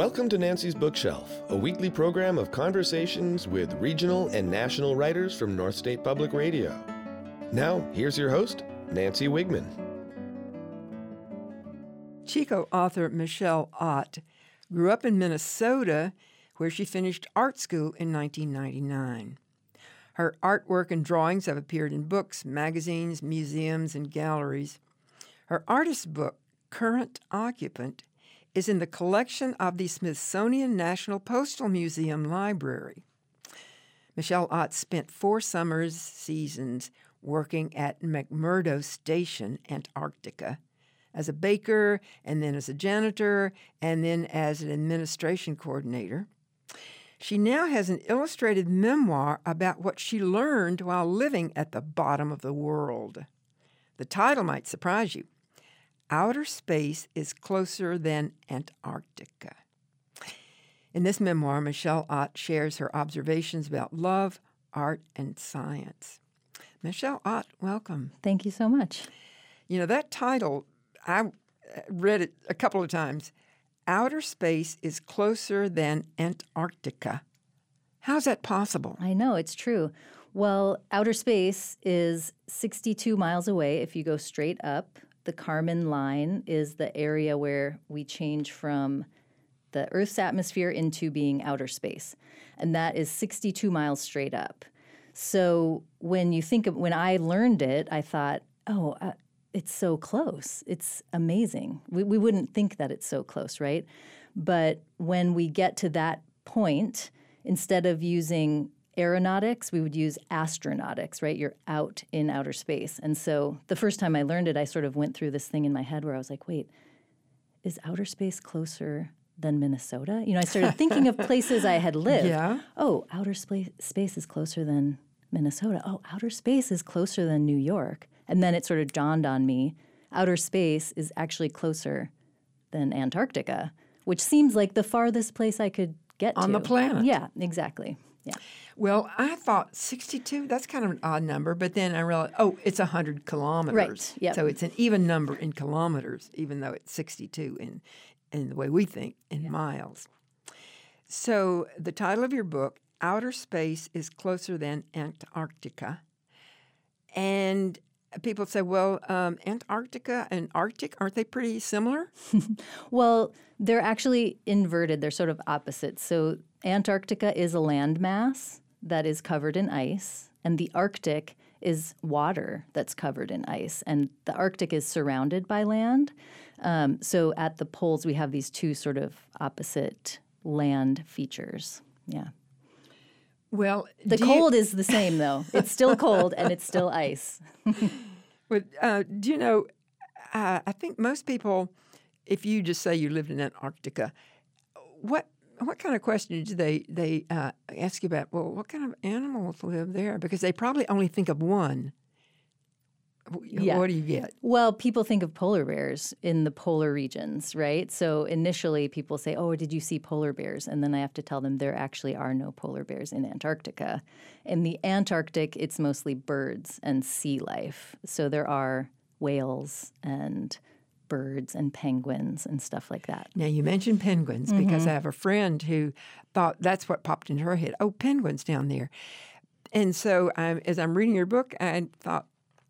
Welcome to Nancy's Bookshelf, a weekly program of conversations with regional and national writers from North State Public Radio. Now, here's your host, Nancy Wigman. Chico author Michelle Ott grew up in Minnesota, where she finished art school in 1999. Her artwork and drawings have appeared in books, magazines, museums, and galleries. Her artist book, Current Occupant, is in the collection of the Smithsonian National Postal Museum Library. Michelle Ott spent 4 seasons working at McMurdo Station, Antarctica, as a baker, and then as a janitor, and then as an administration coordinator. She now has an illustrated memoir about what she learned while living at the bottom of the world. The title might surprise you. Outer Space is Closer Than Antarctica. In this memoir, Michelle Ott shares her observations about love, art, and science. Michelle Ott, welcome. Thank you so much. You know, that title, I read it a couple of times. Outer Space is Closer Than Antarctica. How's that possible? I know, it's true. Well, outer space is 62 miles away if you go straight up. The Kármán line is the area where we change from the Earth's atmosphere into being outer space. And that is 62 miles straight up. So when I learned it, I thought, it's so close. It's amazing. We wouldn't think that it's so close, right? But when we get to that point, instead of using aeronautics, we would use astronautics, right? You're out in outer space. And so the first time I learned it, I sort of went through this thing in my head where I was like, wait, is outer space closer than Minnesota? You know, I started thinking of places I had lived. Yeah. Oh, outer space is closer than Minnesota. Oh, outer space is closer than New York. And then it sort of dawned on me, outer space is actually closer than Antarctica, which seems like the farthest place I could get on to. the planet. Yeah, exactly. Yeah. Well, I thought 62, that's kind of an odd number, but then I realized, it's 100 kilometers. Right, yep. So it's an even number in kilometers, even though it's 62 in the way we think, in miles. So the title of your book, Outer Space is Closer Than Antarctica. And people say, well, Antarctica and Arctic, aren't they pretty similar? Well, they're actually inverted. They're sort of opposites. So Antarctica is a landmass that is covered in ice, and the Arctic is water that's covered in ice. And the Arctic is surrounded by land. So at the poles, we have these two sort of opposite land features. Yeah. Well, the cold is the same, though. It's still cold, and it's still ice. But do you know, I think most people, if you just say you lived in Antarctica, what kind of questions do they ask you about? Well, what kind of animals live there? Because they probably only think of one. Yeah. What do you get? Well, people think of polar bears in the polar regions, right? So initially people say, did you see polar bears? And then I have to tell them there actually are no polar bears in Antarctica. In the Antarctic, it's mostly birds and sea life. So there are whales and birds and penguins and stuff like that. Now, you mentioned penguins because I have a friend who thought that's what popped into her head. Oh, penguins down there. And so as I'm reading your book, I thought,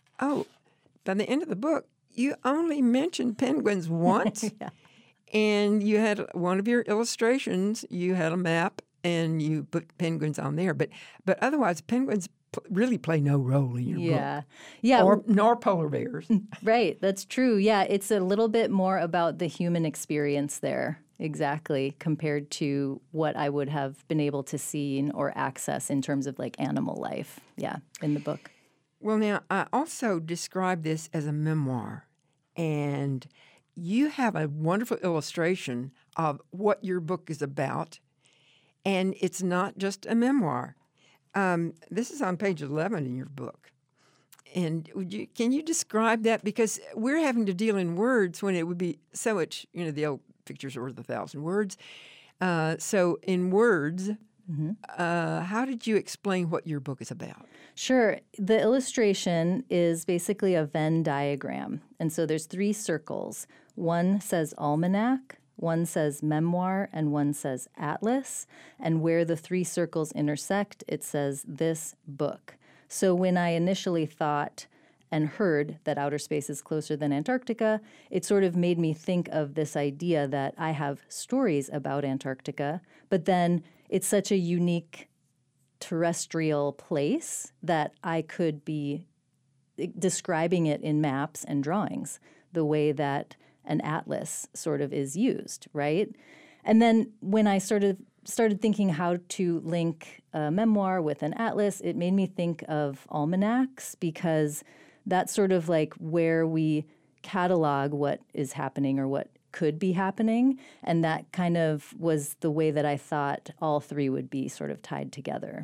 by the end of the book, you only mentioned penguins once. Yeah. And you had one of your illustrations, you had a map, and you put penguins on there. But otherwise, penguins really play no role in your book. Yeah. Nor polar bears. Right. That's true. Yeah. It's a little bit more about the human experience there. Exactly, compared to what I would have been able to see or access in terms of like animal life. Yeah, in the book. Well, now, I also describe this as a memoir, and you have a wonderful illustration of what your book is about, and it's not just a memoir. This is on page 11 in your book. And can you describe that? Because we're having to deal in words when it would be so much, the old pictures are worth 1,000 words. So in words, how did you explain what your book is about? Sure. The illustration is basically a Venn diagram. And so there's 3 circles. One says almanac, One says memoir and one says atlas. And where the three circles intersect, it says this book. So when I initially thought and heard that outer space is closer than Antarctica, it sort of made me think of this idea that I have stories about Antarctica, but then it's such a unique terrestrial place that I could be describing it in maps and drawings the way that an atlas sort of is used, right? And then when I started thinking how to link a memoir with an atlas, it made me think of almanacs, because that's sort of like where we catalog what is happening or what could be happening. And that kind of was the way that I thought all three would be sort of tied together.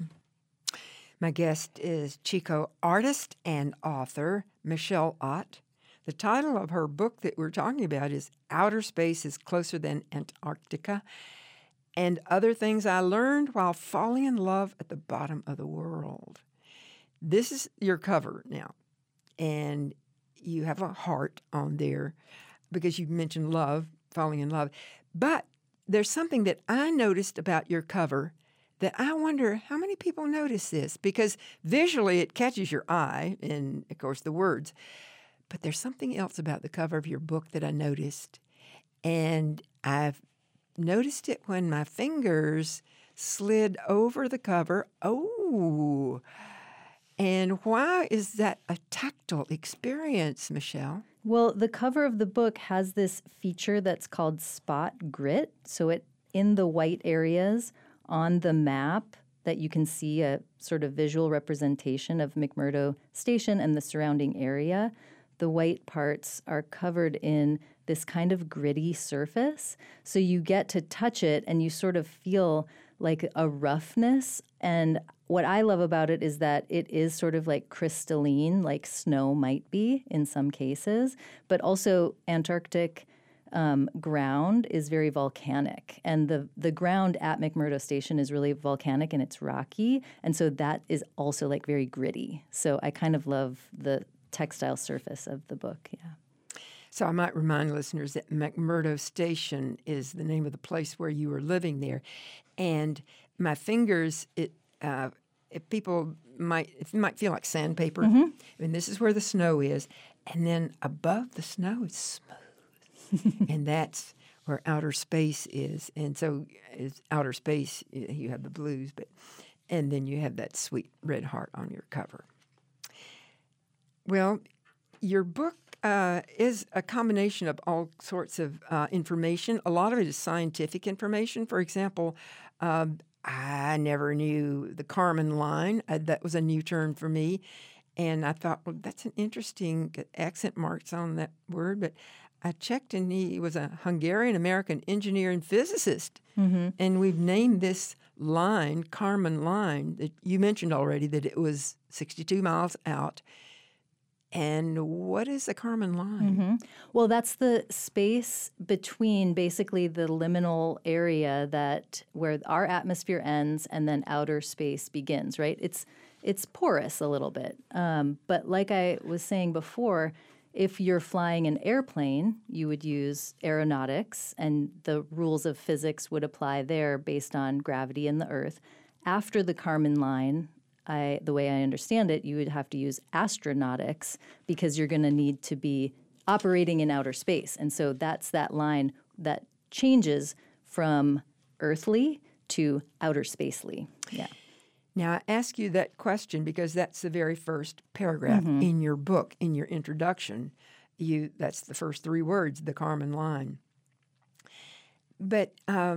My guest is Chico artist and author Michelle Ott. The title of her book that we're talking about is Outer Space is Closer Than Antarctica, and Other Things I Learned While Falling in Love at the Bottom of the World. This is your cover now, and you have a heart on there because you mentioned love, falling in love. But there's something that I noticed about your cover that I wonder how many people notice this, because visually it catches your eye and, of course, the words. But there's something else about the cover of your book that I noticed, and I've noticed it when my fingers slid over the cover. Oh, and why is that a tactile experience, Michelle? Well, the cover of the book has this feature that's called spot grit. So it in the white areas on the map that you can see a sort of visual representation of McMurdo Station and the surrounding area. The white parts are covered in this kind of gritty surface. So you get to touch it and you sort of feel like a roughness. And what I love about it is that it is sort of like crystalline, like snow might be in some cases, but also Antarctic ground is very volcanic. And the ground at McMurdo Station is really volcanic and it's rocky. And so that is also like very gritty. So I kind of love the textile surface of the book, yeah. So I might remind listeners that McMurdo Station is the name of the place where you were living there. And my fingers, if people might feel like sandpaper. Mm-hmm. I mean, this is where the snow is. And then above the snow is smooth. And that's where outer space is. And so it's outer space, you have the blues, and then you have that sweet red heart on your cover. Well, your book is a combination of all sorts of information. A lot of it is scientific information. For example, I never knew the Kármán line. That was a new term for me. And I thought, well, that's an interesting accent marks on that word. But I checked, and he was a Hungarian-American engineer and physicist. Mm-hmm. And we've named this line, Kármán line, that you mentioned already, that it was 62 miles out. And what is the Kármán line? Mm-hmm. Well, that's the space between basically the liminal area where our atmosphere ends and then outer space begins, right? It's porous a little bit. But like I was saying before, if you're flying an airplane, you would use aeronautics, and the rules of physics would apply there based on gravity and the Earth. After the Kármán line, the way I understand it, you would have to use astronautics because you're going to need to be operating in outer space. And so that's that line that changes from earthly to outer spacely. Yeah. Now, I ask you that question because that's the very first paragraph mm-hmm. in your book, in your introduction. That's the first three words, the Kármán line. But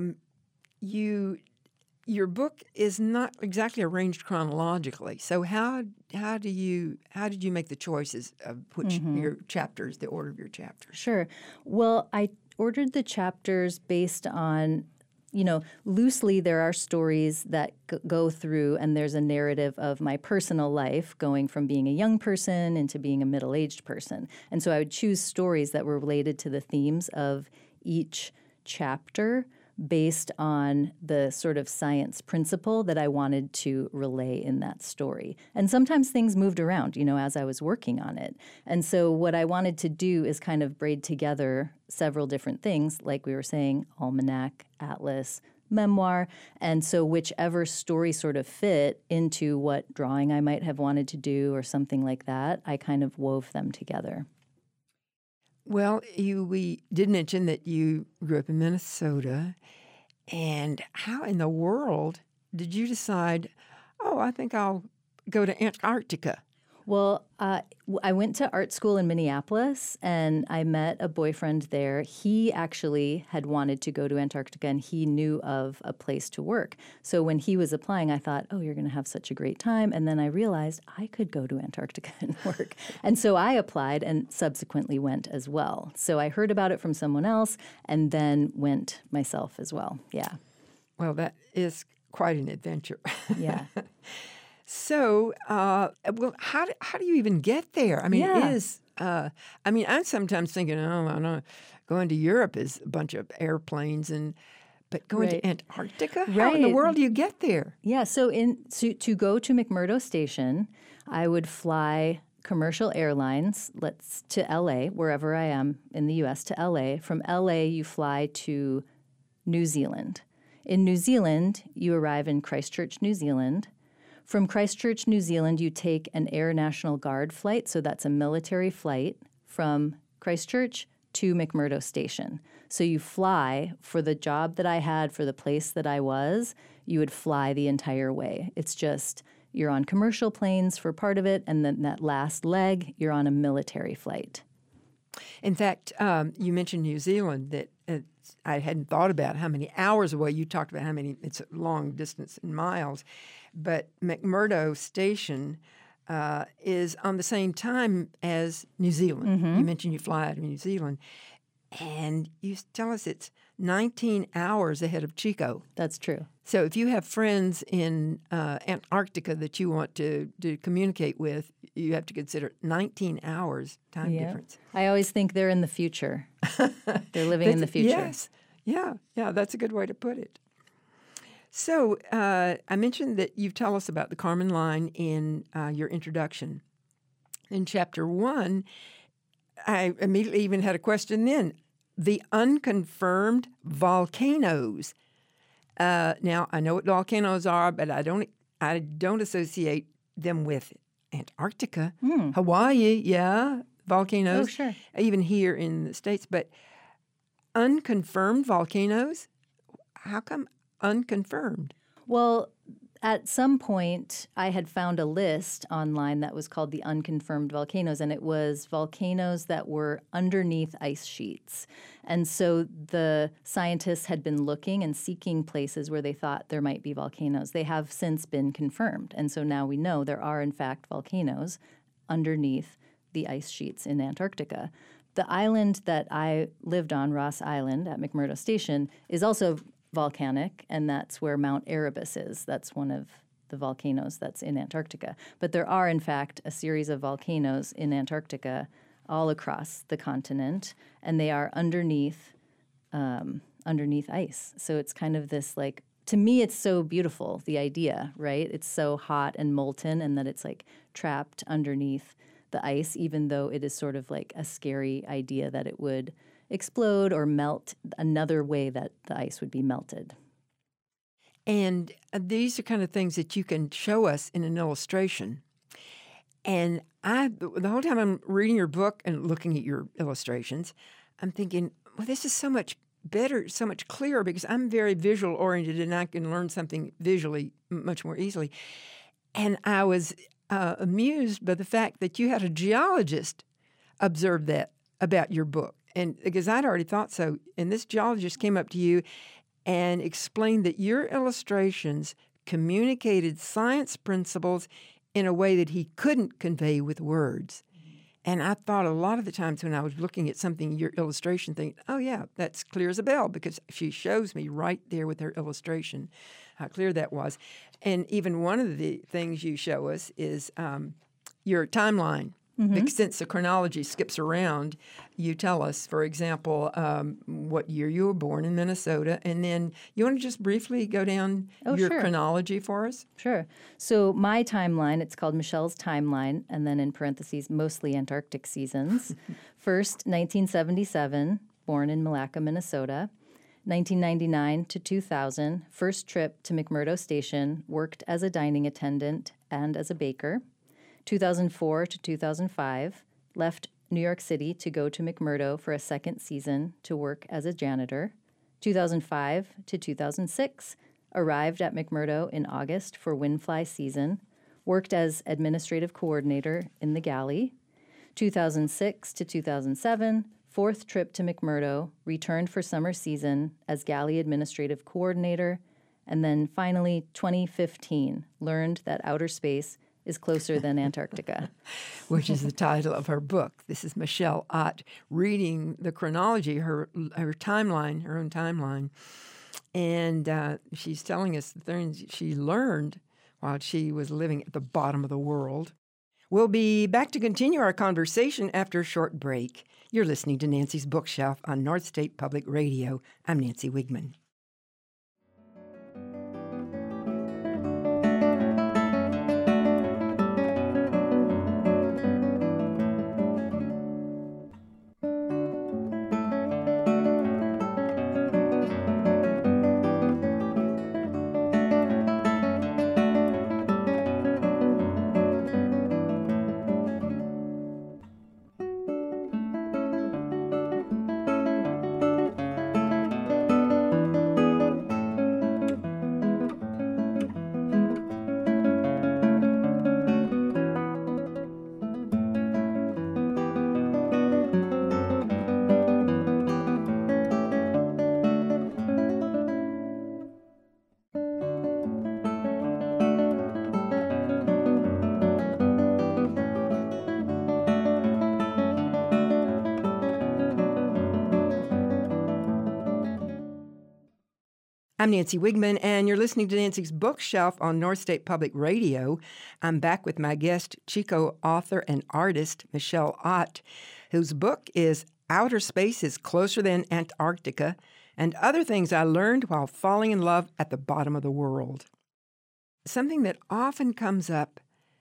your book is not exactly arranged chronologically. So how did you make the choices of which mm-hmm. your chapters, the order of your chapters? Sure. Well, I ordered the chapters based on, loosely there are stories that go through, and there's a narrative of my personal life going from being a young person into being a middle-aged person. And so I would choose stories that were related to the themes of each chapter. based on the sort of science principle that I wanted to relay in that story. And sometimes things moved around, as I was working on it. And so what I wanted to do is kind of braid together several different things, like we were saying, almanac, atlas, memoir. And so whichever story sort of fit into what drawing I might have wanted to do or something like that, I kind of wove them together. Well, we did mention that you grew up in Minnesota. And how in the world did you decide, I think I'll go to Antarctica? Well, I went to art school in Minneapolis, and I met a boyfriend there. He actually had wanted to go to Antarctica, and he knew of a place to work. So when he was applying, I thought, you're going to have such a great time. And then I realized I could go to Antarctica and work. And so I applied and subsequently went as well. So I heard about it from someone else and then went myself as well. Yeah. Well, that is quite an adventure. Yeah. So, how do you even get there? I mean, Yeah. it is. I'm sometimes thinking, I know, going to Europe is a bunch of airplanes, but going Right. to Antarctica, how in the Right. world do you get there? Yeah, so to go to McMurdo Station, I would fly commercial airlines, to LA, wherever I am in the US, to LA. From LA, you fly to New Zealand. In New Zealand, you arrive in Christchurch, New Zealand. From Christchurch, New Zealand, you take an Air National Guard flight, so that's a military flight from Christchurch to McMurdo Station. So you fly for the job that I had, for the place that I was, you would fly the entire way. It's just you're on commercial planes for part of it, and then that last leg, you're on a military flight. In fact, you mentioned New Zealand, that I hadn't thought about how many hours away. You talked about how many, it's a long distance in miles. But McMurdo Station is on the same time as New Zealand. Mm-hmm. You mentioned you fly out of New Zealand. And you tell us it's 19 hours ahead of Chico. That's true. So if you have friends in Antarctica that you want to communicate with, you have to consider 19 hours time difference. I always think they're in the future. They're living in the future. Yes. Yeah, that's a good way to put it. So I mentioned that you tell us about the Kármán line in your introduction. In Chapter 1, I immediately even had a question then. The unconfirmed volcanoes. Now, I know what volcanoes are, but I don't associate them with Antarctica. Hawaii, yeah, volcanoes. Oh, sure. Even here in the States. But unconfirmed volcanoes? How come unconfirmed? Well, at some point, I had found a list online that was called the unconfirmed volcanoes, and it was volcanoes that were underneath ice sheets. And so the scientists had been looking and seeking places where they thought there might be volcanoes. They have since been confirmed. And so now we know there are, in fact, volcanoes underneath the ice sheets in Antarctica. The island that I lived on, Ross Island at McMurdo Station, is also volcanic, and that's where Mount Erebus is. That's one of the volcanoes that's in Antarctica. But there are, in fact, a series of volcanoes in Antarctica all across the continent, and they are underneath ice. So it's kind of this, like, to me, it's so beautiful, the idea, right? It's so hot and molten, and that it's like trapped underneath the ice, even though it is sort of like a scary idea that it would explode or melt another way that the ice would be melted. And these are kind of things that you can show us in an illustration. And the whole time I'm reading your book and looking at your illustrations, I'm thinking, well, this is so much better, so much clearer, because I'm very visual oriented and I can learn something visually much more easily. And I was amused by the fact that you had a geologist observe that about your book. And because I'd already thought so, and this geologist came up to you and explained that your illustrations communicated science principles in a way that he couldn't convey with words. And I thought a lot of the times when I was looking at something in your illustration, thinking, oh, yeah, that's clear as a bell, because she shows me right there with her illustration how clear that was. And even one of the things you show us is your timeline. Because since the chronology skips around, you tell us, for example, what year you were born in Minnesota, and then you want to just briefly go down your sure. chronology for us? Sure. So my timeline, it's called Michelle's timeline, and then in parentheses, mostly Antarctic seasons. First, 1977, born in Malacca, Minnesota. 1999 to 2000, first trip to McMurdo Station, worked as a dining attendant and as a baker. 2004 to 2005, left New York City to go to McMurdo for a second season to work as a janitor. 2005 to 2006, arrived at McMurdo in August for windfly season, worked as administrative coordinator in the galley. 2006 to 2007, fourth trip to McMurdo, returned for summer season as galley administrative coordinator, and then finally 2015, learned that outer space is closer than Antarctica. Which is the title of her book. This is Michelle Ott reading the chronology, her timeline, her own timeline. And she's telling us the things she learned while she was living at the bottom of the world. We'll be back to continue our conversation after a short break. You're listening to Nancy's Bookshelf on North State Public Radio. I'm Nancy Wigman. I'm Nancy Wigman, and you're listening to Nancy's Bookshelf on North State Public Radio. I'm back with my guest, Chico author and artist Michelle Ott, whose book is Outer Space is Closer Than Antarctica, and Other Things I Learned While Falling in Love at the Bottom of the World. Something that often comes up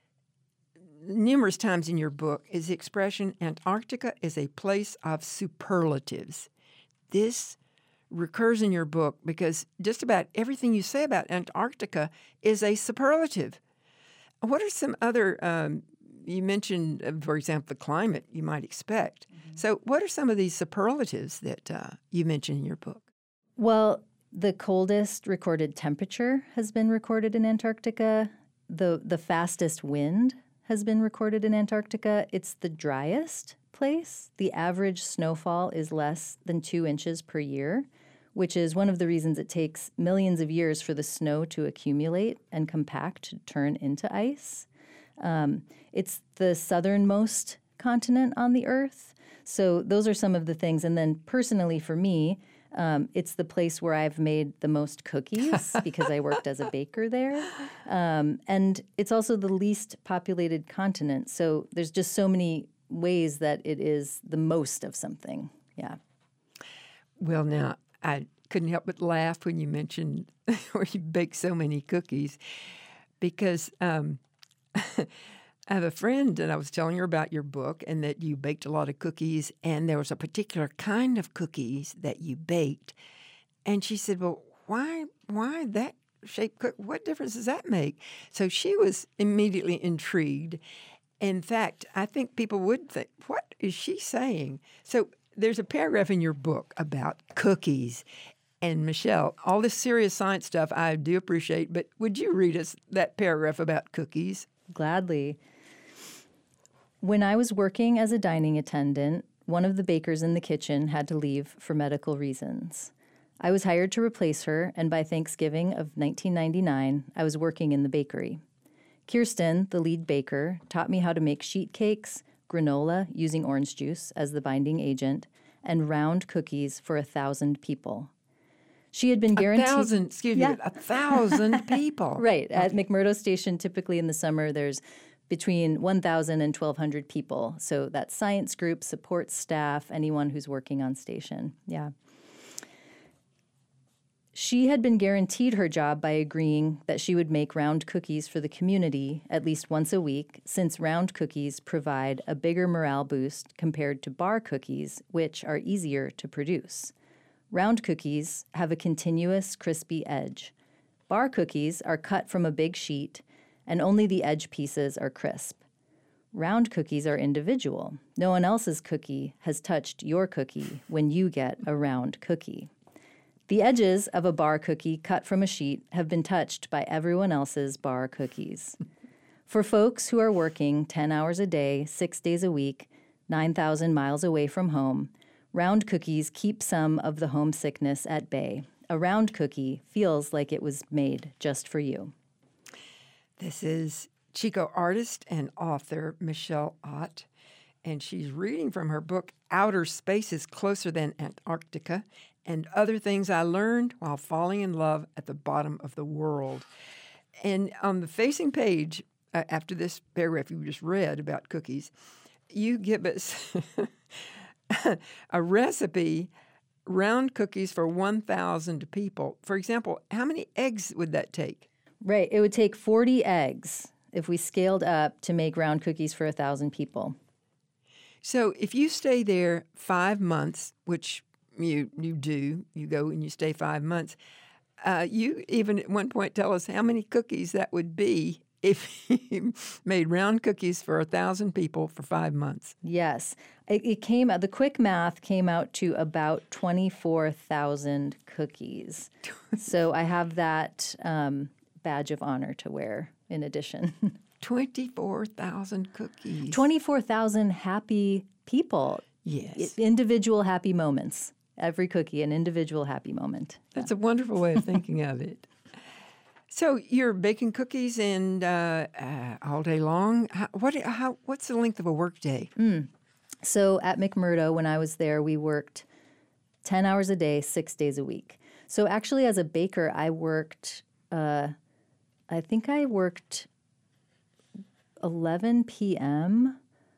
numerous times in your book is the expression, Antarctica is a place of superlatives. This recurs in your book because just about everything you say about Antarctica is a superlative. What are some other, you mentioned, for example, the climate you might expect. Mm-hmm. So what are some of these superlatives that you mention in your book? Well, the coldest recorded temperature has been recorded in Antarctica. The fastest wind has been recorded in Antarctica. It's the driest place. The average snowfall is less than 2 inches per year, which is one of the reasons it takes millions of years for the snow to accumulate and compact to turn into ice. It's the southernmost continent on the Earth. So those are some of the things. And then personally for me, it's the place where I've made the most cookies because I worked as a baker there. And it's also the least populated continent. So there's just so many ways that it is the most of something. Yeah. Well, now, I couldn't help but laugh when you mentioned where you bake so many cookies because I have a friend and I was telling her about your book and that you baked a lot of cookies and there was a particular kind of cookies that you baked. And she said, well, why that shaped cookie? What difference does that make? So she was immediately intrigued. In fact, I think people would think, what is she saying? So there's a paragraph in your book about cookies. And Michelle, all this serious science stuff I do appreciate, but would you read us that paragraph about cookies? Gladly. When I was working as a dining attendant, one of the bakers in the kitchen had to leave for medical reasons. I was hired to replace her, and by Thanksgiving of 1999, I was working in the bakery. Kirsten, the lead baker, taught me how to make sheet cakes, granola using orange juice as the binding agent, and round cookies for 1,000 people. She had been guaranteed... 1,000 people. Right. At McMurdo Station, typically in the summer, there's between 1,000 and 1,200 people. So that's science group, support staff, anyone who's working on station. Yeah. She had been guaranteed her job by agreeing that she would make round cookies for the community at least once a week, since round cookies provide a bigger morale boost compared to bar cookies, which are easier to produce. Round cookies have a continuous, crispy edge. Bar cookies are cut from a big sheet, and only the edge pieces are crisp. Round cookies are individual. No one else's cookie has touched your cookie when you get a round cookie. The edges of a bar cookie cut from a sheet have been touched by everyone else's bar cookies. For folks who are working 10 hours a day, 6 days a week, 9,000 miles away from home, round cookies keep some of the homesickness at bay. A round cookie feels like it was made just for you. This is Chico artist and author Michelle Ott, and she's reading from her book Outer Spaces Closer Than Antarctica and Other Things I Learned While Falling in Love at the Bottom of the World. And on the facing page, after this paragraph you just read about cookies, you give us a recipe, round cookies for 1,000 people. For example, how many eggs would that take? Right. It would take 40 eggs if we scaled up to make round cookies for 1,000 people. So if you stay there 5 months, which you go and you stay 5 months, you even at one point tell us how many cookies that would be if you made round cookies for 1,000 people for 5 months. Yes. The quick math came out to about 24,000 cookies. So I have that badge of honor to wear in addition. 24,000 cookies. 24,000 happy people. Yes. Individual happy moments. Every cookie, an individual happy moment. That's a wonderful way of thinking of it. So you're baking cookies and all day long. What's the length of a work day? So at McMurdo, when I was there, we worked 10 hours a day, 6 days a week. So actually, as a baker, I worked. I think I worked 11 p.m.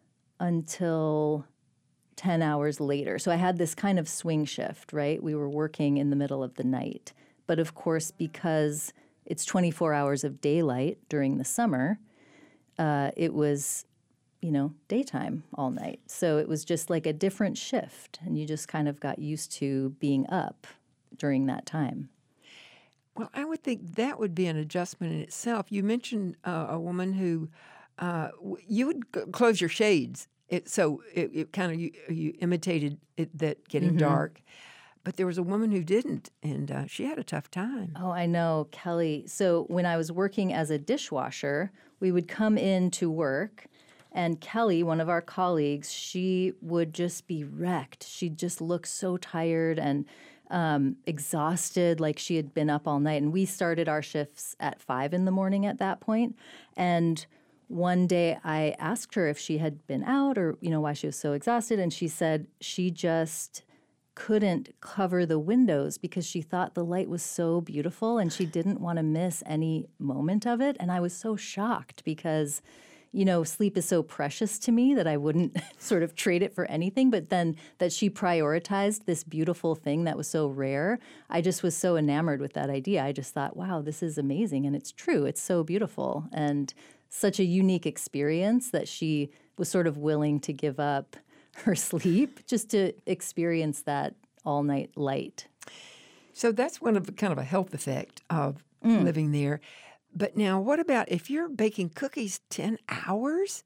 until 10 hours later. So I had this kind of swing shift, right? We were working in the middle of the night. But of course, because it's 24 hours of daylight during the summer, it was, daytime all night. So it was just like a different shift, and you just kind of got used to being up during that time. Well, I would think that would be an adjustment in itself. You mentioned a woman who you would close your shades. It kind of you imitated that getting dark. But there was a woman who didn't, and she had a tough time. Oh, I know, Kelly. So when I was working as a dishwasher, we would come in to work, and Kelly, one of our colleagues, she would just be wrecked. She'd just look so tired and exhausted, like she had been up all night. And we started our shifts at 5 a.m. at that point. And one day I asked her if she had been out or, why she was so exhausted. And she said she just couldn't cover the windows because she thought the light was so beautiful and she didn't want to miss any moment of it. And I was so shocked because, sleep is so precious to me that I wouldn't sort of trade it for anything. But then that she prioritized this beautiful thing that was so rare, I just was so enamored with that idea. I just thought, wow, this is amazing. And it's true. It's so beautiful. And such a unique experience that she was sort of willing to give up her sleep just to experience that all-night light. So that's one of kind of a health effect of living there. But now what about if you're baking cookies 10 hours?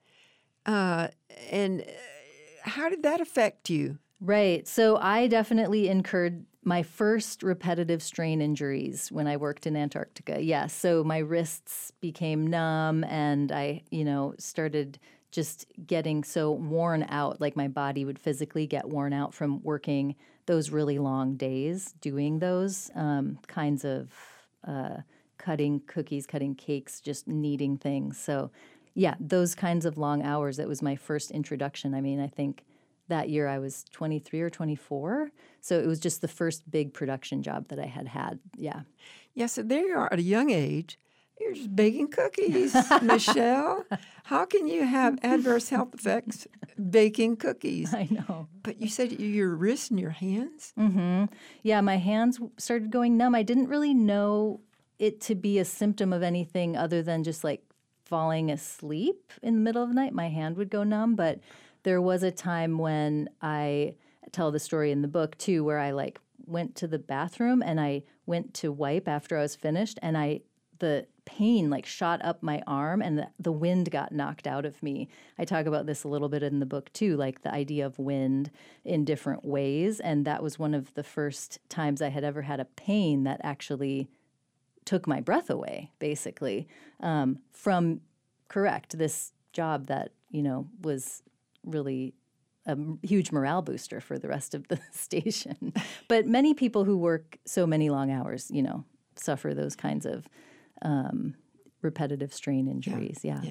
And how did that affect you? Right. So I definitely incurred my first repetitive strain injuries when I worked in Antarctica. Yes. So my wrists became numb and I, started just getting so worn out, like my body would physically get worn out from working those really long days, doing those kinds of cutting cookies, cutting cakes, just kneading things. So, yeah, those kinds of long hours, that was my first introduction. I mean, I think that year I was 23 or 24. So it was just the first big production job that I had. Yeah. Yeah, so there you are at a young age. You're just baking cookies, Michelle. How can you have adverse health effects baking cookies? I know. But you said your wrists and your hands? Mm-hmm. Yeah, my hands started going numb. I didn't really know it to be a symptom of anything other than just like falling asleep in the middle of the night. My hand would go numb, but there was a time when I tell the story in the book too, where I like went to the bathroom and I went to wipe after I was finished, and the pain like shot up my arm and the wind got knocked out of me. I talk about this a little bit in the book too, like the idea of wind in different ways. And that was one of the first times I had ever had a pain that actually took my breath away, basically, from this job that, was really a huge morale booster for the rest of the station. But many people who work so many long hours, suffer those kinds of repetitive strain injuries. Yeah.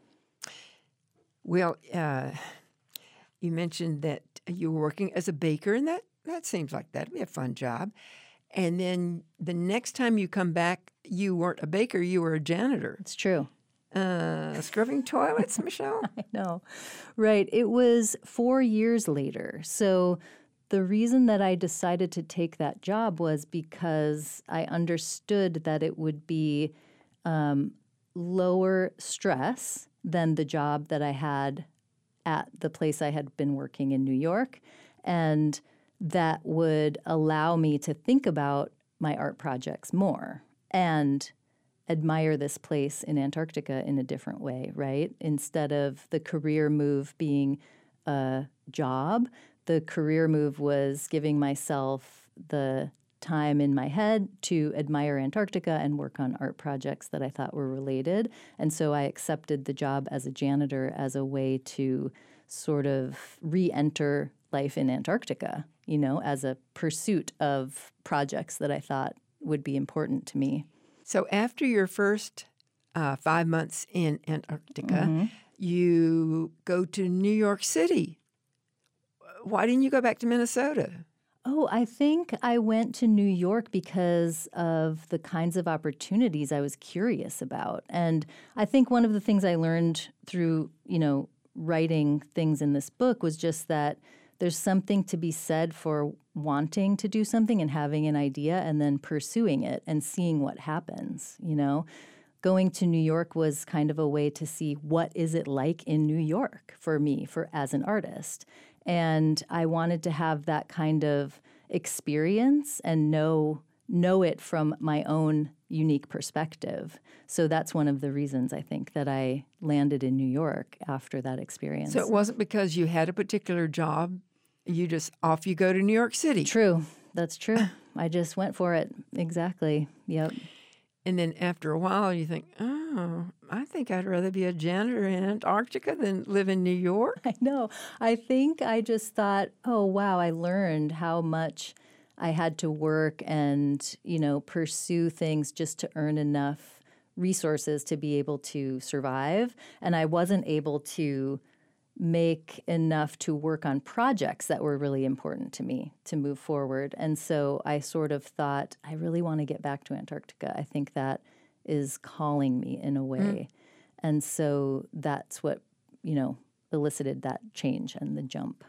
Well, you mentioned that you were working as a baker, and that seems like that'd be a fun job. And then the next time you come back, you weren't a baker, you were a janitor. It's true. Scrubbing toilets, Michelle? I know. Right. It was 4 years later. So the reason that I decided to take that job was because I understood that it would be lower stress than the job that I had at the place I had been working in New York. And that would allow me to think about my art projects more and admire this place in Antarctica in a different way, right? Instead of the career move being a job, the career move was giving myself the time in my head to admire Antarctica and work on art projects that I thought were related. And so I accepted the job as a janitor as a way to sort of re-enter life in Antarctica, as a pursuit of projects that I thought would be important to me. So after your first 5 months in Antarctica, you go to New York City. Why didn't you go back to Minnesota? Oh, I think I went to New York because of the kinds of opportunities I was curious about. And I think one of the things I learned through, writing things in this book was just that there's something to be said for wanting to do something and having an idea and then pursuing it and seeing what happens, Going to New York was kind of a way to see what is it like in New York for me, as an artist. And I wanted to have that kind of experience and know it from my own unique perspective. So that's one of the reasons I think that I landed in New York after that experience. So it wasn't because you had a particular job, off you go to New York City. True. That's true. I just went for it. Exactly. Yep. And then after a while, you think, I think I'd rather be a janitor in Antarctica than live in New York. I know. I think I just thought, oh, wow, I learned how much I had to work and, pursue things just to earn enough resources to be able to survive. And I wasn't able to make enough to work on projects that were really important to me to move forward. And so I sort of thought, I really want to get back to Antarctica. I think that is calling me in a way. And so that's what, elicited that change and the jump.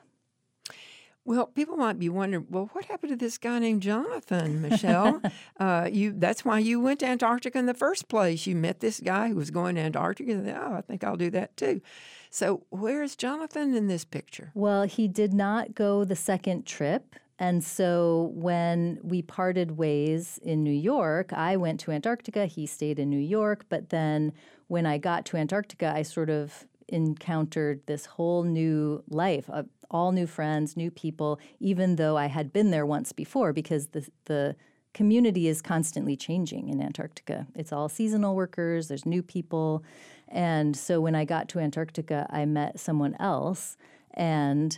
Well, people might be wondering, what happened to this guy named Jonathan, Michelle? That's why you went to Antarctica in the first place. You met this guy who was going to Antarctica and said, I think I'll do that too. So where's Jonathan in this picture? Well, he did not go the second trip. And so when we parted ways in New York, I went to Antarctica, he stayed in New York. But then when I got to Antarctica, I sort of encountered this whole new life, all new friends, new people, even though I had been there once before, because the community is constantly changing in Antarctica. It's all seasonal workers, there's new people. And so when I got to Antarctica, I met someone else, and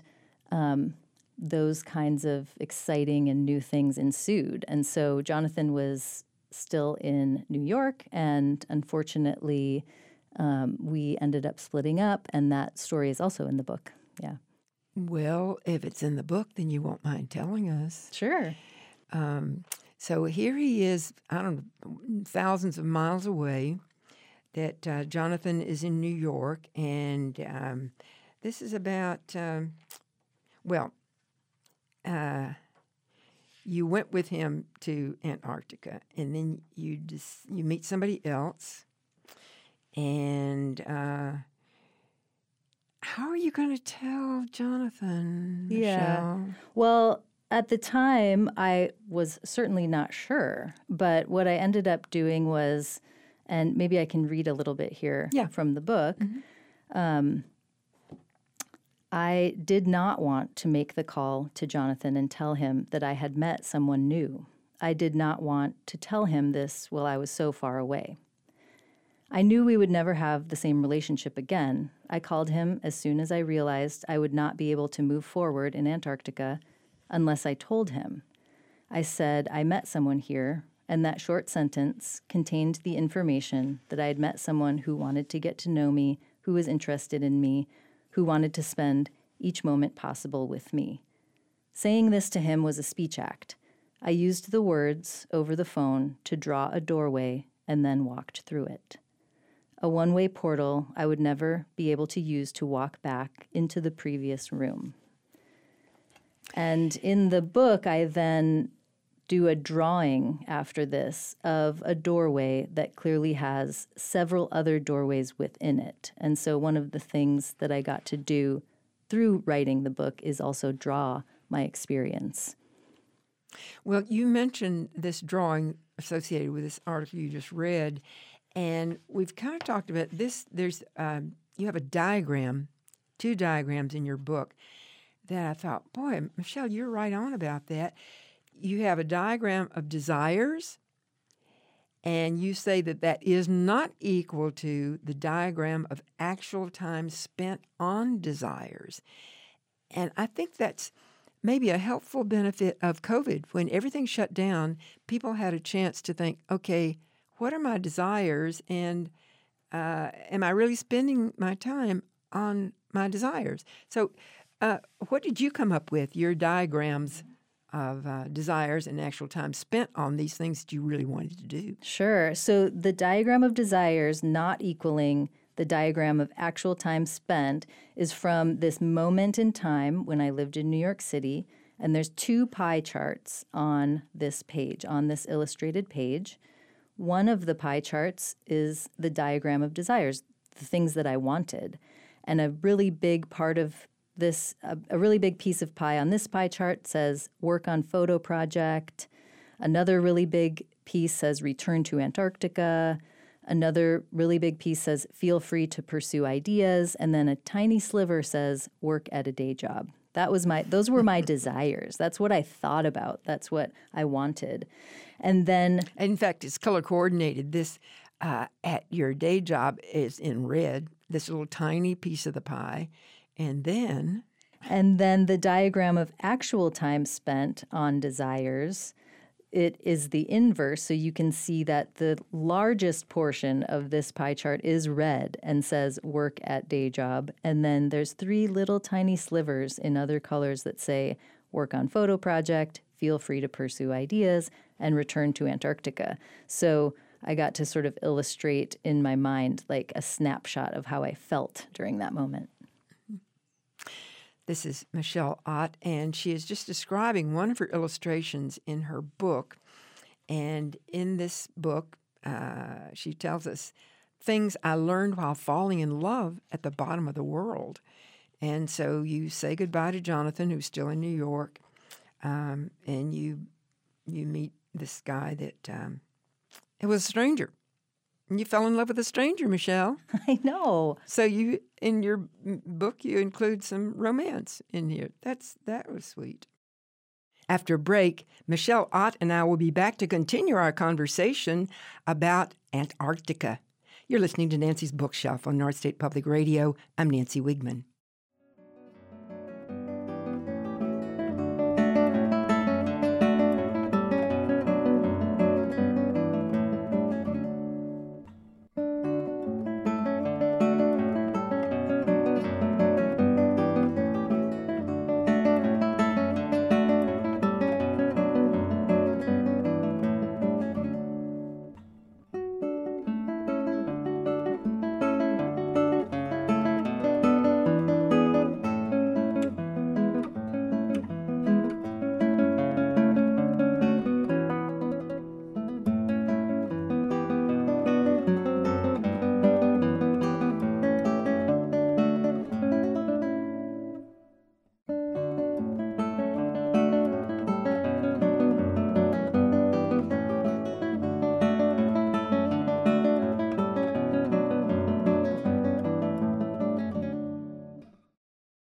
those kinds of exciting and new things ensued. And so Jonathan was still in New York, and unfortunately, we ended up splitting up, and that story is also in the book. Yeah. Well, if it's in the book, then you won't mind telling us. Sure. So here he is, thousands of miles away, that Jonathan is in New York, and this is about, you went with him to Antarctica, and then you meet somebody else, and how are you going to tell Jonathan, Michelle? Well, at the time, I was certainly not sure, but what I ended up doing was, and maybe I can read a little bit here from the book. Mm-hmm. I did not want to make the call to Jonathan and tell him that I had met someone new. I did not want to tell him this while I was so far away. I knew we would never have the same relationship again. I called him as soon as I realized I would not be able to move forward in Antarctica unless I told him. I said I met someone here, and that short sentence contained the information that I had met someone who wanted to get to know me, who was interested in me, who wanted to spend each moment possible with me. Saying this to him was a speech act. I used the words over the phone to draw a doorway and then walked through it. A one-way portal I would never be able to use to walk back into the previous room. And in the book, I then do a drawing after this of a doorway that clearly has several other doorways within it. And so one of the things that I got to do through writing the book is also draw my experience. Well, you mentioned this drawing associated with this article you just read, and we've kind of talked about this. There's you have a diagram, 2 diagrams in your book that I thought, boy, Michelle, you're right on about that. You have a diagram of desires, and you say that that is not equal to the diagram of actual time spent on desires. And I think that's maybe a helpful benefit of COVID. When everything shut down, people had a chance to think, okay, what are my desires, and am I really spending my time on my desires? So what did you come up with, your diagrams of desires and actual time spent on these things that you really wanted to do? Sure. So the diagram of desires not equaling the diagram of actual time spent is from this moment in time when I lived in New York City. And there's 2 pie charts on this page, on this illustrated page. One of the pie charts is the diagram of desires, the things that I wanted. And a really big part of this, a really big piece of pie on this pie chart says work on photo project. Another really big piece says return to Antarctica. Another really big piece says feel free to pursue ideas. And then a tiny sliver says work at a day job. Those were my desires. That's what I thought about. That's what I wanted. And then, in fact, it's color coordinated. This at your day job is in red, this little tiny piece of the pie. And then the diagram of actual time spent on desires, it is the inverse. So you can see that the largest portion of this pie chart is red and says work at day job. And then there's 3 little tiny slivers in other colors that say work on photo project, feel free to pursue ideas, and return to Antarctica. So I got to sort of illustrate in my mind like a snapshot of how I felt during that moment. This is Michelle Ott, and she is just describing one of her illustrations in her book. And in this book, she tells us things I learned while falling in love at the bottom of the world. And so you say goodbye to Jonathan, who's still in New York, and you meet this guy that it was a stranger. And you fell in love with a stranger, Michelle. I know. So you, in your book, you include some romance in here. That was sweet. After a break, Michelle Ott and I will be back to continue our conversation about Antarctica. You're listening to Nancy's Bookshelf on North State Public Radio. I'm Nancy Wigman.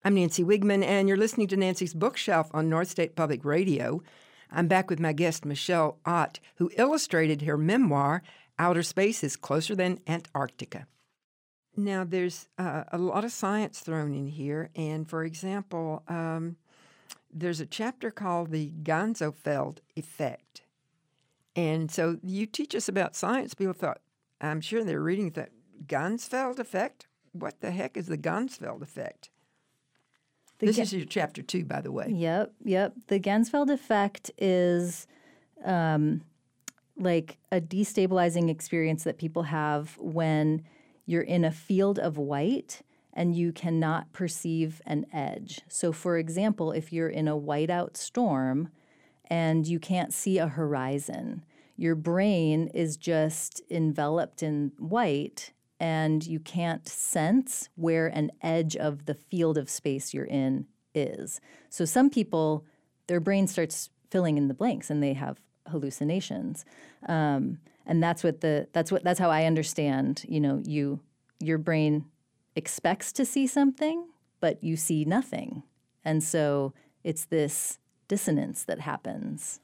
I'm Nancy Wigman, and you're listening to Nancy's Bookshelf on North State Public Radio. I'm back with my guest, Michelle Ott, who illustrated her memoir, Outer Space is Closer Than Antarctica. Now, there's a lot of science thrown in here, and for example, there's a chapter called the Ganzfeld effect. And so you teach us about science. People thought, I'm sure they're reading the Ganzfeld effect. What the heck is the Ganzfeld effect? This is your chapter 2, by the way. Yep. The Ganzfeld effect is like a destabilizing experience that people have when you're in a field of white and you cannot perceive an edge. So, for example, if you're in a whiteout storm and you can't see a horizon, your brain is just enveloped in white and you can't sense where an edge of the field of space you're in is. So some people, their brain starts filling in the blanks and they have hallucinations. And that's how I understand, your brain expects to see something, but you see nothing. And so it's this dissonance that happens.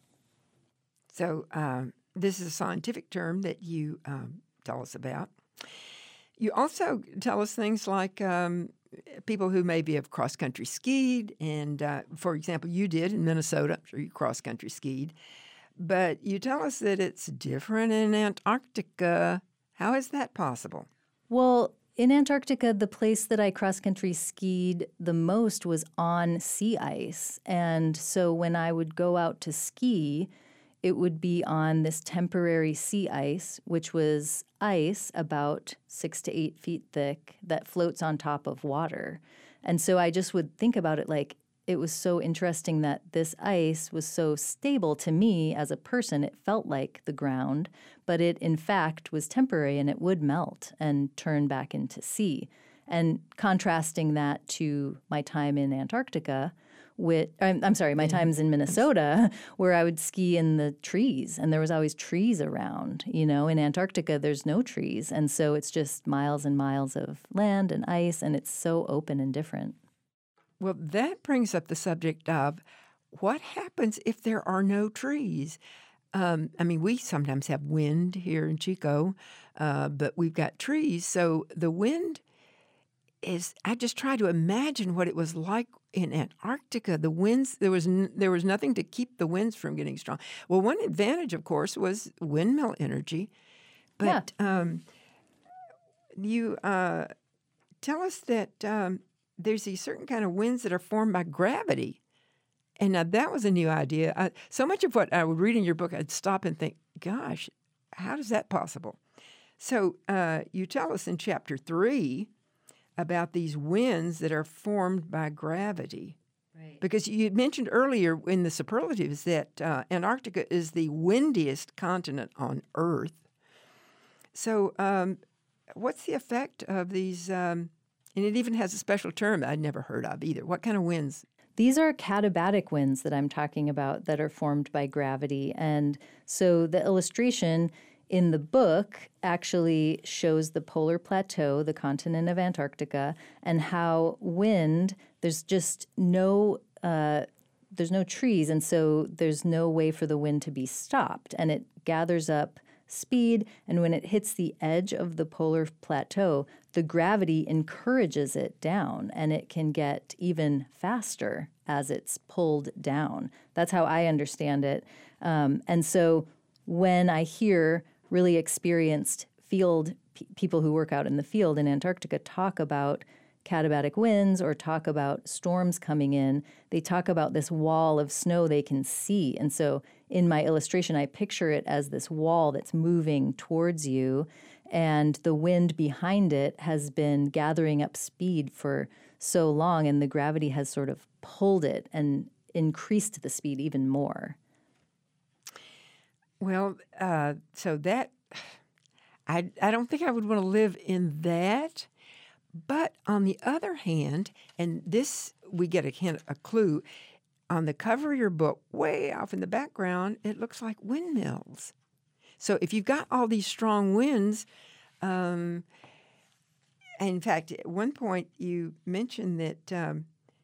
So this is a scientific term that you tell us about. You also tell us things like people who maybe have cross-country skied, and for example, you did in Minnesota. I'm sure you cross-country skied. But you tell us that it's different in Antarctica. How is that possible? Well, in Antarctica, the place that I cross-country skied the most was on sea ice. And so when I would go out to ski, it would be on this temporary sea ice, which was ice about 6 to 8 feet thick that floats on top of water. And so I just would think about it like it was so interesting that this ice was so stable to me as a person. It felt like the ground, but it in fact was temporary and it would melt and turn back into sea. And contrasting that to my time in Antarctica, my times in Minnesota, where I would ski in the trees, and there was always trees around. In Antarctica, there's no trees, and so it's just miles and miles of land and ice, and it's so open and different. Well, that brings up the subject of what happens if there are no trees. We sometimes have wind here in Chico, but we've got trees, so the wind I just try to imagine what it was like in Antarctica. The winds, there was nothing to keep the winds from getting strong. Well, one advantage, of course, was windmill energy. But you tell us that there's these certain kind of winds that are formed by gravity. And now that was a new idea. So much of what I would read in your book, I'd stop and think, gosh, how is that possible? So you tell us in Chapter 3 about these winds that are formed by gravity. Right. Because you mentioned earlier in the superlatives that Antarctica is the windiest continent on Earth. So what's the effect of these, and it even has a special term I'd never heard of either. What kind of winds? These are katabatic winds that I'm talking about that are formed by gravity. And so the illustration in the book actually shows the polar plateau, the continent of Antarctica, and how wind, there's no trees, and so there's no way for the wind to be stopped. And it gathers up speed, and when it hits the edge of the polar plateau, the gravity encourages it down, and it can get even faster as it's pulled down. That's how I understand it. And so when I hear really experienced people who work out in the field in Antarctica talk about katabatic winds or talk about storms coming in, they talk about this wall of snow they can see. And so in my illustration, I picture it as this wall that's moving towards you, and the wind behind it has been gathering up speed for so long, and the gravity has sort of pulled it and increased the speed even more. Well, so that, I don't think I would want to live in that. But on the other hand, and this, we get a clue, on the cover of your book, way off in the background, it looks like windmills. So if you've got all these strong winds, in fact, at one point you mentioned that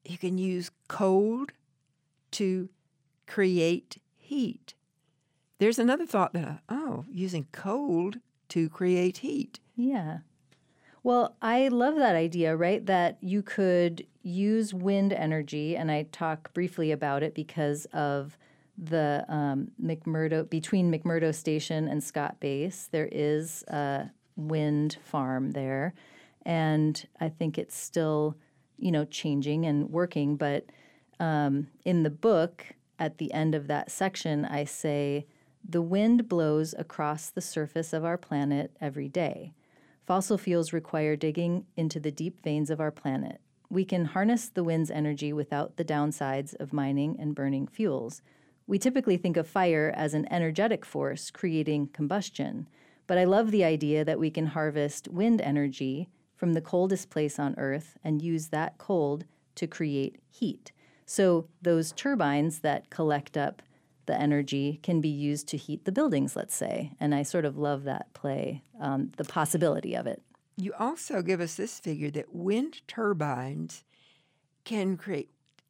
you can use cold to create heat. There's another thought that, using cold to create heat. Yeah. Well, I love that idea, right? That you could use wind energy, and I talk briefly about it because of the between McMurdo Station and Scott Base. There is a wind farm there, and I think it's still, changing and working. But in the book, at the end of that section, I say, the wind blows across the surface of our planet every day. Fossil fuels require digging into the deep veins of our planet. We can harness the wind's energy without the downsides of mining and burning fuels. We typically think of fire as an energetic force creating combustion, but I love the idea that we can harvest wind energy from the coldest place on Earth and use that cold to create heat. So those turbines that collect up the energy can be used to heat the buildings, let's say. And I sort of love that play, the possibility of it. You also give us this figure that wind turbines can create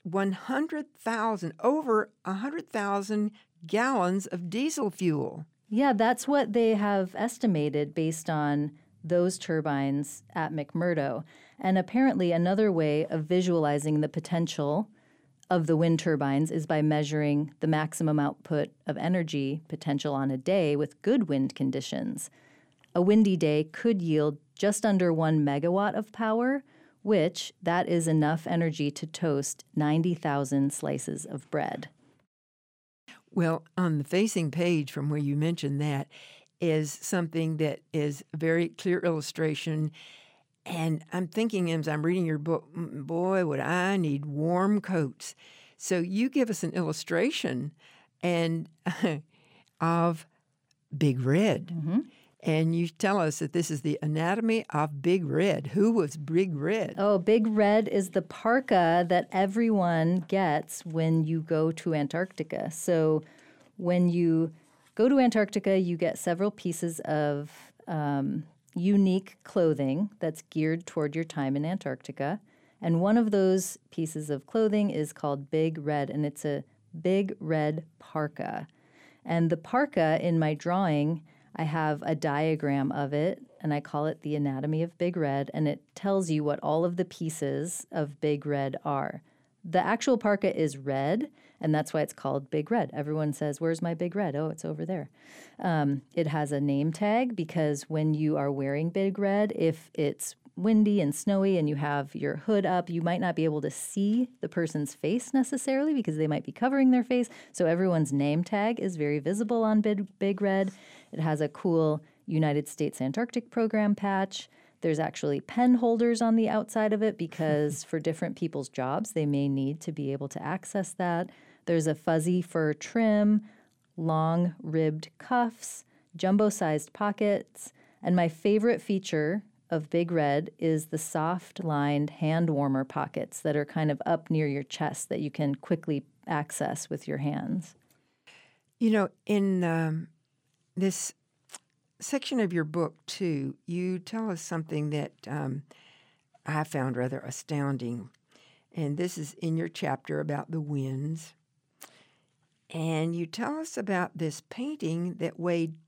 over 100,000 gallons of diesel fuel. Yeah, that's what they have estimated based on those turbines at McMurdo. And apparently another way of visualizing the potential of the wind turbines is by measuring the maximum output of energy potential on a day with good wind conditions. A windy day could yield just under 1 megawatt of power, which that is enough energy to toast 90,000 slices of bread. Well, on the facing page from where you mentioned that is something that is a very clear illustration. And I'm thinking as I'm reading your book, boy, would I need warm coats. So you give us an illustration of Big Red. Mm-hmm. And you tell us that this is the anatomy of Big Red. Who was Big Red? Oh, Big Red is the parka that everyone gets when you go to Antarctica. So when you go to Antarctica, you get several pieces of unique clothing that's geared toward your time in Antarctica. And one of those pieces of clothing is called Big Red, and it's a Big Red parka. And the parka in my drawing, I have a diagram of it, and I call it the anatomy of Big Red, and it tells you what all of the pieces of Big Red are. The actual parka is red, and that's why it's called Big Red. Everyone says, where's my Big Red? Oh, it's over there. It has a name tag because when you are wearing Big Red, if it's windy and snowy and you have your hood up, you might not be able to see the person's face necessarily because they might be covering their face. So everyone's name tag is very visible on Big Red. It has a cool United States Antarctic Program patch. There's actually pen holders on the outside of it because for different people's jobs, they may need to be able to access that. There's a fuzzy fur trim, long ribbed cuffs, jumbo-sized pockets, and my favorite feature of Big Red is the soft-lined hand warmer pockets that are kind of up near your chest that you can quickly access with your hands. You know, in this section of your book, too, you tell us something that I found rather astounding. And this is in your chapter about the winds. And you tell us about this painting that weighed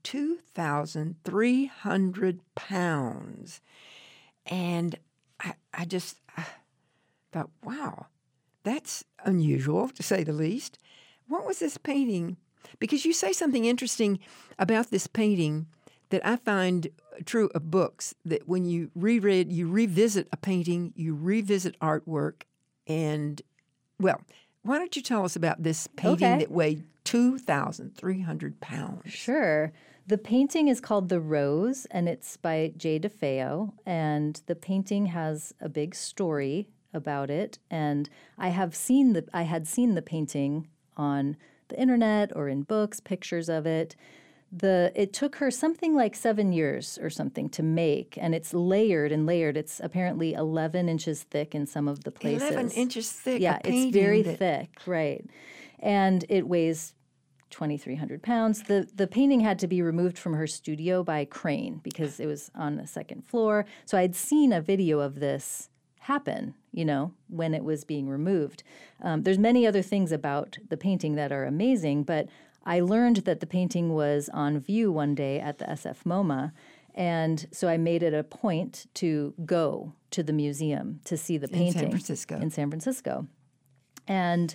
2,300 pounds. And I just thought, wow, that's unusual, to say the least. What was this painting? Because you say something interesting about this painting that I find true of books, that when you reread, you revisit a painting, you revisit artwork, and, well, why don't you tell us about this painting that weighed 2,300 pounds? Sure. The painting is called The Rose, and it's by Jay DeFeo, and the painting has a big story about it, and I had seen the painting on the internet or in books, pictures of it. It took her something like 7 years or something to make, and it's layered and layered. It's apparently 11 inches thick in some of the places. 11 inches thick. Yeah, it's very thick, right. And it weighs 2,300 pounds. The painting had to be removed from her studio by crane because it was on the second floor. So I'd seen a video of this happen, when it was being removed. There's many other things about the painting that are amazing, but I learned that the painting was on view one day at the SF MoMA, and so I made it a point to go to the museum to see the painting. In San Francisco. And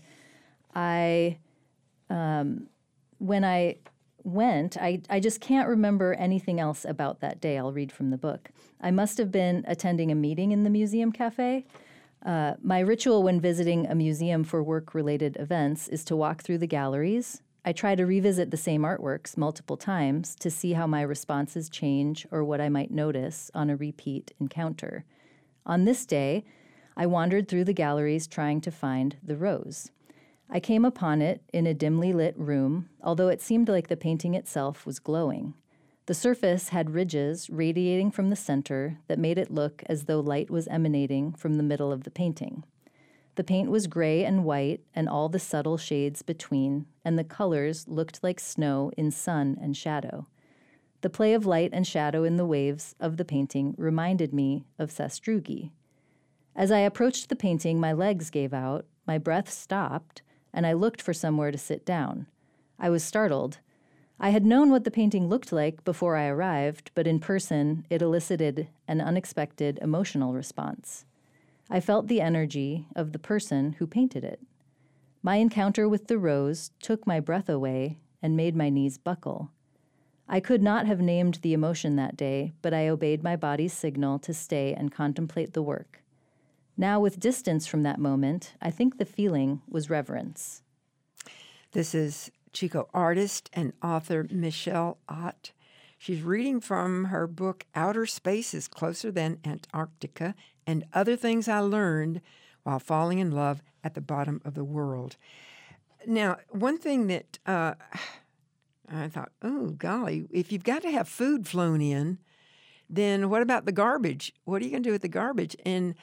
when I went, I just can't remember anything else about that day. I'll read from the book. I must have been attending a meeting in the museum cafe. My ritual when visiting a museum for work-related events is to walk through the galleries. I try to revisit the same artworks multiple times to see how my responses change or what I might notice on a repeat encounter. On this day, I wandered through the galleries trying to find the rose. I came upon it in a dimly lit room, although it seemed like the painting itself was glowing. The surface had ridges radiating from the center that made it look as though light was emanating from the middle of the painting. The paint was gray and white and all the subtle shades between, and the colors looked like snow in sun and shadow. The play of light and shadow in the waves of the painting reminded me of Sastrugi. As I approached the painting, my legs gave out, my breath stopped, and I looked for somewhere to sit down. I was startled. I had known what the painting looked like before I arrived, but in person, it elicited an unexpected emotional response. I felt the energy of the person who painted it. My encounter with the rose took my breath away and made my knees buckle. I could not have named the emotion that day, but I obeyed my body's signal to stay and contemplate the work. Now, with distance from that moment, I think the feeling was reverence. This is Chico artist and author Michelle Ott. She's reading from her book, Outer Space is Closer Than Antarctica, and Other Things I Learned While Falling in Love at the Bottom of the World. Now, one thing that I thought, oh, golly, if you've got to have food flown in, then what about the garbage? What are you going to do with the garbage? And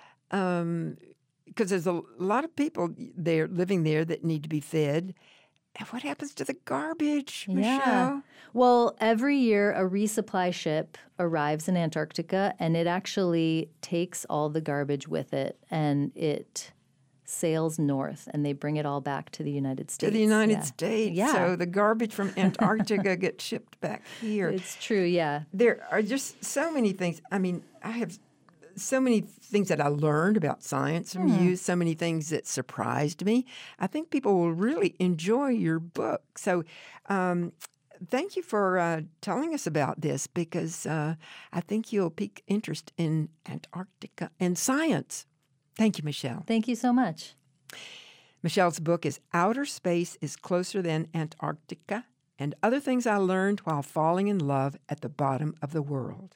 because there's a lot of people there living there that need to be fed. And what happens to the garbage, Michelle? Yeah. Well, every year a resupply ship arrives in Antarctica, and it actually takes all the garbage with it, and it sails north, and they bring it all back to the United States. To the United States. Yeah. So the garbage from Antarctica gets shipped back here. It's true, yeah. There are just so many things. I mean, I have so many things that I learned about science from you, so many things that surprised me. I think people will really enjoy your book. So thank you for telling us about this, because I think you'll pique interest in Antarctica and science. Thank you, Michelle. Thank you so much. Michelle's book is Outer Space is Closer Than Antarctica, and Other Things I Learned While Falling in Love at the Bottom of the World.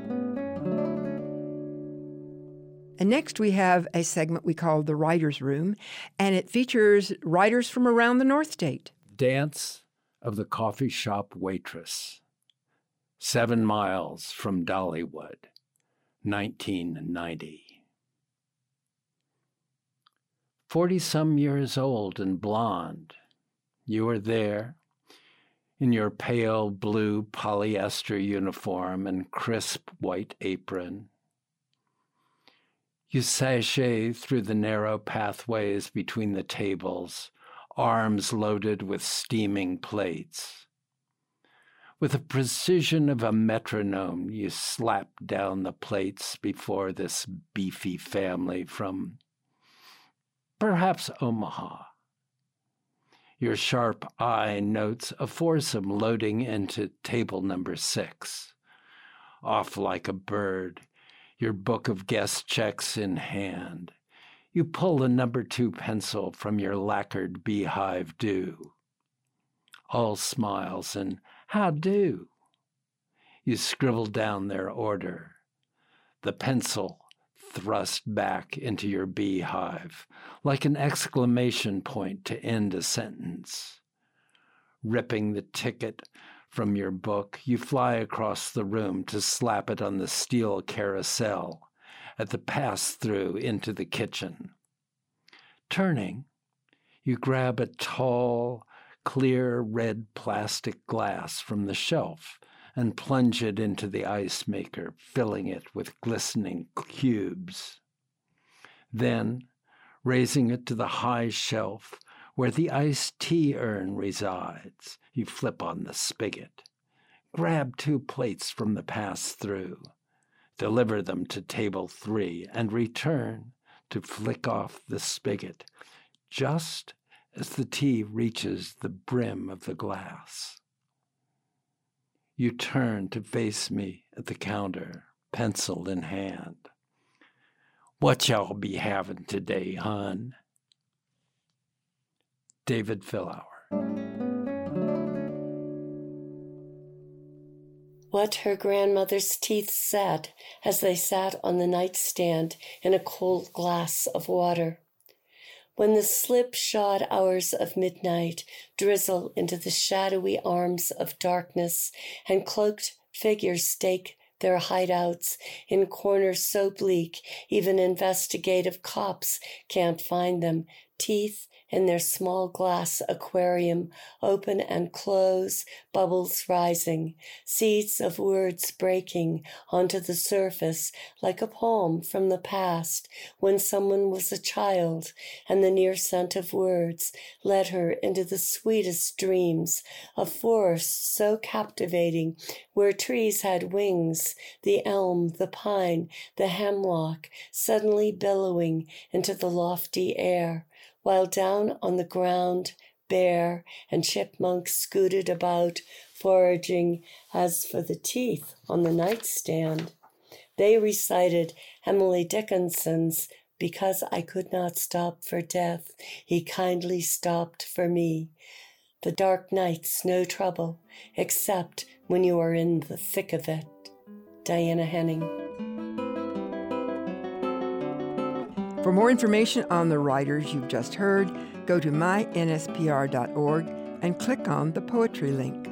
And next we have a segment we call The Writer's Room, and it features writers from around the North State. Dance of the Coffee Shop Waitress, 7 miles from Dollywood, 1990. 40-some years old and blonde, you were there in your pale blue polyester uniform and crisp white apron. You sashay through the narrow pathways between the tables, arms loaded with steaming plates. With the precision of a metronome, you slap down the plates before this beefy family from perhaps Omaha. Your sharp eye notes a foursome loading into table number 6. Off like a bird, your book of guest checks in hand, you pull the number 2 pencil from your lacquered beehive do. All smiles and how do? You scribble down their order, the pencil thrust back into your beehive like an exclamation point to end a sentence. Ripping the ticket from your book, you fly across the room to slap it on the steel carousel at the pass-through into the kitchen. Turning, you grab a tall, clear red plastic glass from the shelf and plunge it into the ice maker, filling it with glistening cubes. Then, raising it to the high shelf where the iced tea urn resides, you flip on the spigot. Grab 2 plates from the pass-through. Deliver them to table 3 and return to flick off the spigot just as the tea reaches the brim of the glass. You turn to face me at the counter, pencil in hand. What y'all be having today, hon? David Fillauer. What her grandmother's teeth said as they sat on the nightstand in a cold glass of water. When the slipshod hours of midnight drizzle into the shadowy arms of darkness and cloaked figures stake their hideouts in corners so bleak even investigative cops can't find them, teeth in their small glass aquarium, open and close, bubbles rising, seeds of words breaking onto the surface like a poem from the past when someone was a child, and the near scent of words led her into the sweetest dreams, a forest so captivating where trees had wings, the elm, the pine, the hemlock suddenly billowing into the lofty air, while down on the ground, bear and chipmunks scooted about, foraging. As for the teeth on the nightstand, they recited Emily Dickinson's "Because I Could Not Stop for Death, He Kindly Stopped for Me." The dark nights, no trouble, except when you are in the thick of it. Diana Henning. For more information on the writers you've just heard, go to mynspr.org and click on the poetry link.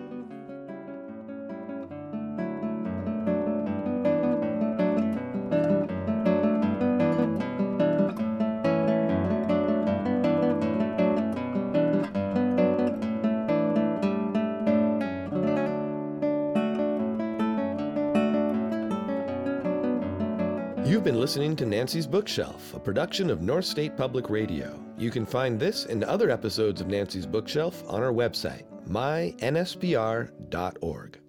You've been listening to Nancy's Bookshelf, a production of North State Public Radio. You can find this and other episodes of Nancy's Bookshelf on our website, mynspr.org.